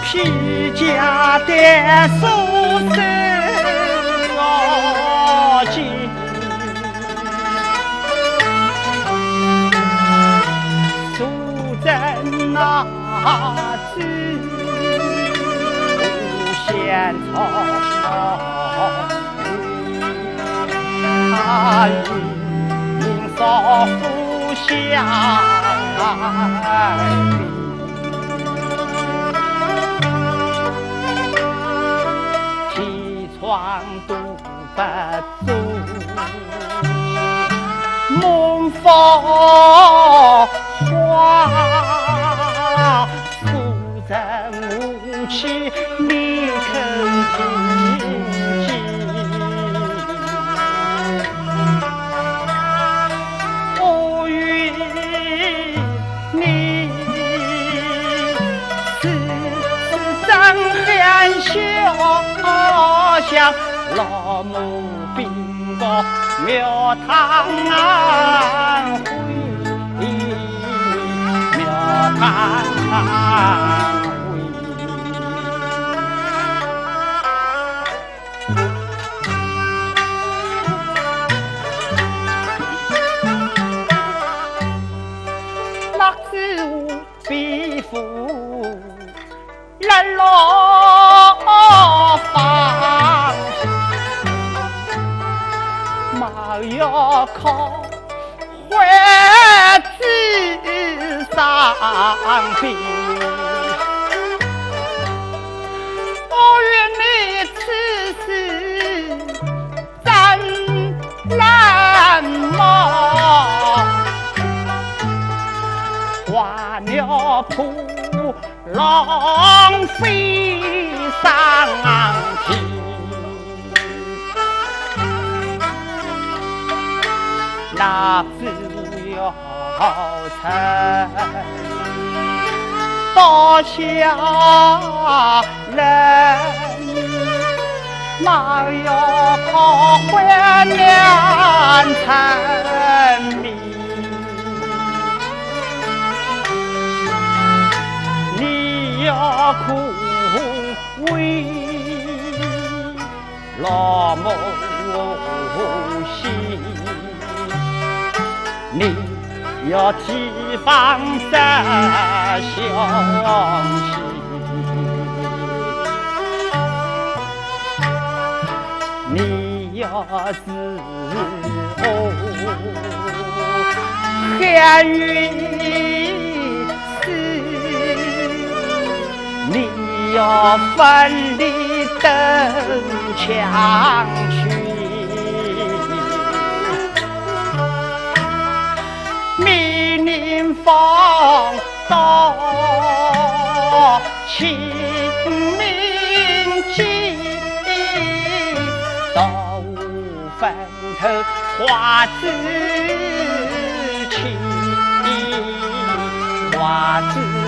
披甲的素色金，素贞那子仙草，他云扫福相比。黄都不足，梦风花，夫人无气立肯平静。我与你此生含笑。像老母兵个庙堂安徽，庙堂安徽。那子无必负来落方，马要靠怀子上边。我愿你此时真蓝帽，花鸟扑浪飞上天，那只要成到下人，哪要靠怀念成名。要苦为老母心，你要提防着小心，你要是寒云你要奋力登墙去，密林放到清明节，到坟头花枝情，花枝。